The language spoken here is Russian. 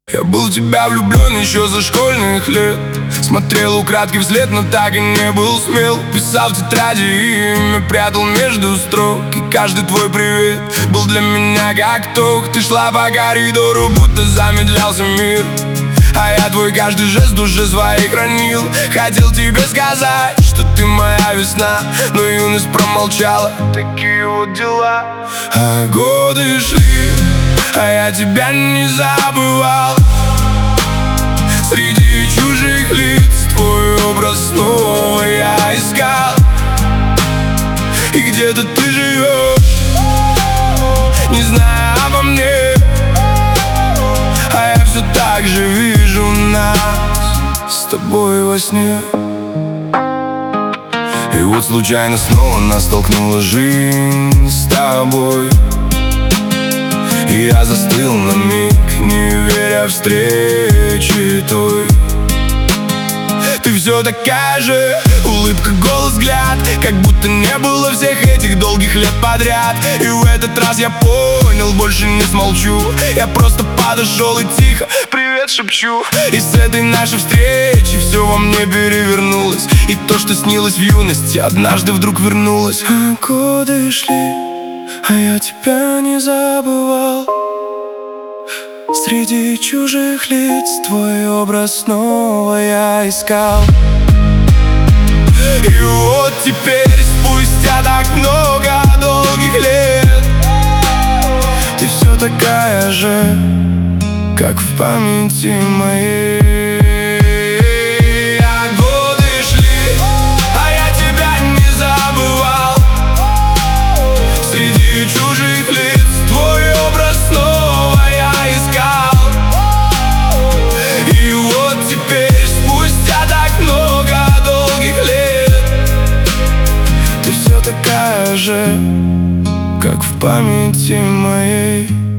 Я был в тебя влюблен еще за школьных лет. Смотрел украдкой вслед, но так и не был смел. Писал в тетради имя, прятал между строк. И каждый твой привет был для меня как ток. Ты шла по коридору, будто замедлялся мир, а я твой каждый жест в душе своей хранил. Хотел тебе сказать, что ты моя весна, но юность промолчала. Такие вот дела. А годы шли, а я тебя не забывал. Среди чужих лиц твой образ снова я искал. И где-то ты живешь, не зная обо мне, а я все так же вижу нас с тобой во сне. И вот случайно снова нас столкнула жизнь с тобой. И я застыл на миг, не веря встрече той. Ты все такая же, улыбка, голос, взгляд, как будто не было всех этих долгих лет подряд. И в этот раз я понял, больше не смолчу. Я просто подошел и тихо привет шепчу. И с этой нашей встречи все во мне перевернулось. И то, что снилось в юности, однажды вдруг вернулось. А годы шли, а я тебя не забывал. Среди чужих лиц твой образ снова я искал. И вот теперь, спустя так много долгих лет, ты все такая же, как в памяти моей. Чужих лиц твой образ снова я искал. И вот теперь, спустя так много долгих лет, ты все такая же, как в памяти моей.